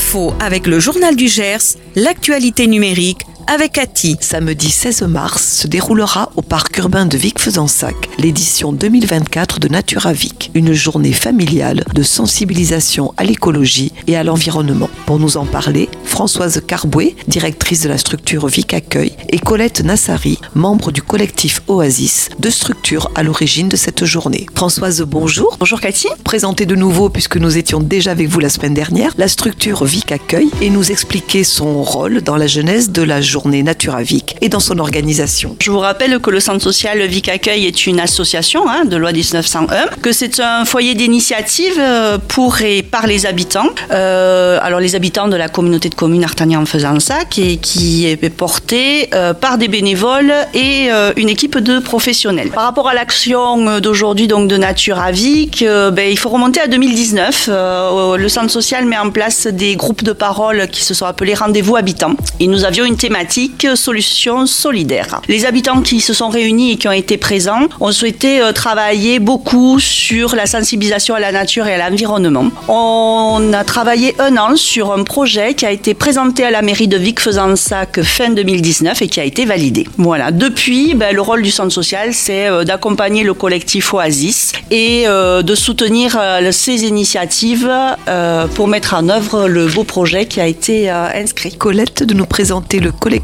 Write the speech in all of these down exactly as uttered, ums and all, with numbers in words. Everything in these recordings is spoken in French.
Info avec le Journal du Gers, l'actualité numérique avec Cathy. Samedi seize mars se déroulera au parc urbain de Vic-Fezensac l'édition deux mille vingt-quatre de Nature à Vic, une journée familiale de sensibilisation à l'écologie et à l'environnement. Pour nous en parler, Françoise Carbouet, directrice de la structure Vic Accueil, et Colette Nassari, membre du collectif Oasis, deux structures à l'origine de cette journée. Françoise, bonjour. Bonjour Cathy. Présentez de nouveau, puisque nous étions déjà avec vous la semaine dernière, la structure Vic Accueil et nous expliquer son rôle dans la genèse de la journée Journée Nature à Vic et dans son organisation. Je vous rappelle que le centre social Vic Accueil est une association hein, de loi dix-neuf cent un, que c'est un foyer d'initiative pour et par les habitants. Euh, alors les habitants de la communauté de communes Artagnan-Fezensac et qui est porté euh, par des bénévoles et euh, une équipe de professionnels. Par rapport à l'action d'aujourd'hui donc de Nature à Vic, euh, ben, il faut remonter à deux mille dix-neuf. Euh, le centre social met en place des groupes de parole qui se sont appelés Rendez-vous Habitants. Et nous avions une thématique solutions solidaires. Les habitants qui se sont réunis et qui ont été présents ont souhaité euh, travailler beaucoup sur la sensibilisation à la nature et à l'environnement. On a travaillé un an sur un projet qui a été présenté à la mairie de Vic-Fezensac fin deux mille dix-neuf et qui a été validé. Voilà. Depuis, ben, le rôle du centre social, c'est euh, d'accompagner le collectif Oasis et euh, de soutenir euh, ces initiatives euh, pour mettre en œuvre le beau projet qui a été euh, inscrit. Colette, de nous présenter le collectif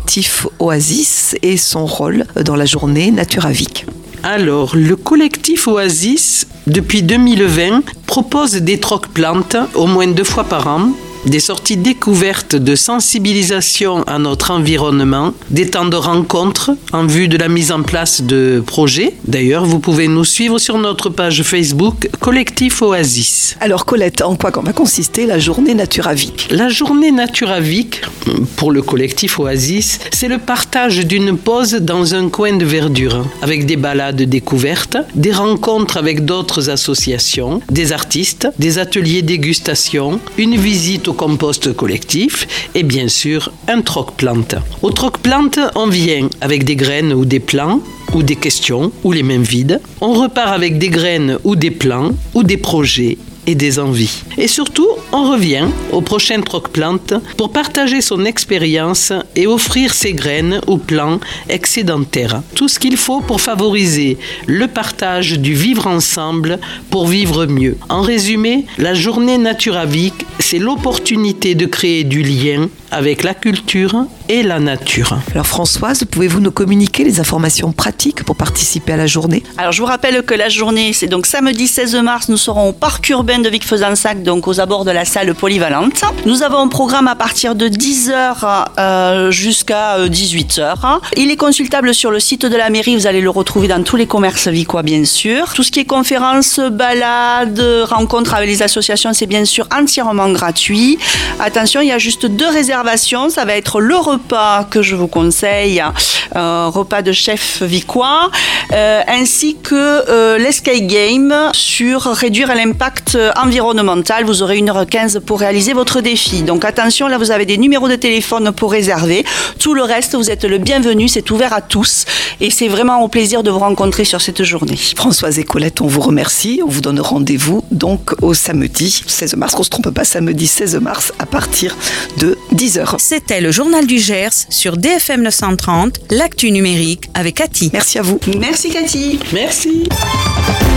Oasis et son rôle dans la journée Nature à Vic. Alors, le collectif Oasis, depuis deux mille vingt, propose des trocs-plantes au moins deux fois par an, des sorties découvertes de sensibilisation à notre environnement, des temps de rencontres en vue de la mise en place de projets. D'ailleurs, vous pouvez nous suivre sur notre page Facebook Collectif Oasis. Alors Colette, en quoi va consister la journée Nature à Vic ? La journée Nature à Vic, pour le collectif Oasis, c'est le partage d'une pause dans un coin de verdure, avec des balades découvertes, des rencontres avec d'autres associations, des artistes, des ateliers dégustation, une visite au compost collectif et bien sûr un troc-plante. Au troc-plante, on vient avec des graines ou des plants, ou des questions, ou les mains vides. On repart avec des graines ou des plans, ou des projets et des envies. Et surtout, on revient au prochain troc-plante pour partager son expérience et offrir ses graines ou plants excédentaires. Tout ce qu'il faut pour favoriser le partage du vivre ensemble pour vivre mieux. En résumé, la journée Nature à Vic, c'est l'opportunité de créer du lien avec la culture et la nature. Alors Françoise, pouvez-vous nous communiquer les informations pratiques pour participer à la journée ? Alors je vous rappelle que la journée, c'est donc samedi seize mars, nous serons au parc urbain de Vic-Fezensac, donc aux abords de la salle polyvalente. Nous avons un programme à partir de dix heures euh, jusqu'à dix-huit heures. Il est consultable sur le site de la mairie, vous allez le retrouver dans tous les commerces vicois bien sûr. Tout ce qui est conférences, balades, rencontres avec les associations, c'est bien sûr entièrement gratuit. Attention, il y a juste deux réservations. Ça va être le repas que je vous conseille, euh, repas de chef vicois, euh, ainsi que euh, l'escape game sur réduire l'impact environnemental. Vous aurez une heure quinze pour réaliser votre défi. Donc attention, là vous avez des numéros de téléphone pour réserver. Tout le reste, vous êtes le bienvenu, c'est ouvert à tous et c'est vraiment au plaisir de vous rencontrer sur cette journée. Françoise et Colette, on vous remercie. On vous donne rendez-vous donc au samedi seize mars, qu'on ne se trompe pas, samedi seize mars à partir de dix heures. C'était le Journal du Gers sur D F M neuf cent trente, l'actu numérique avec Cathy. Merci à vous. Merci Cathy. Merci.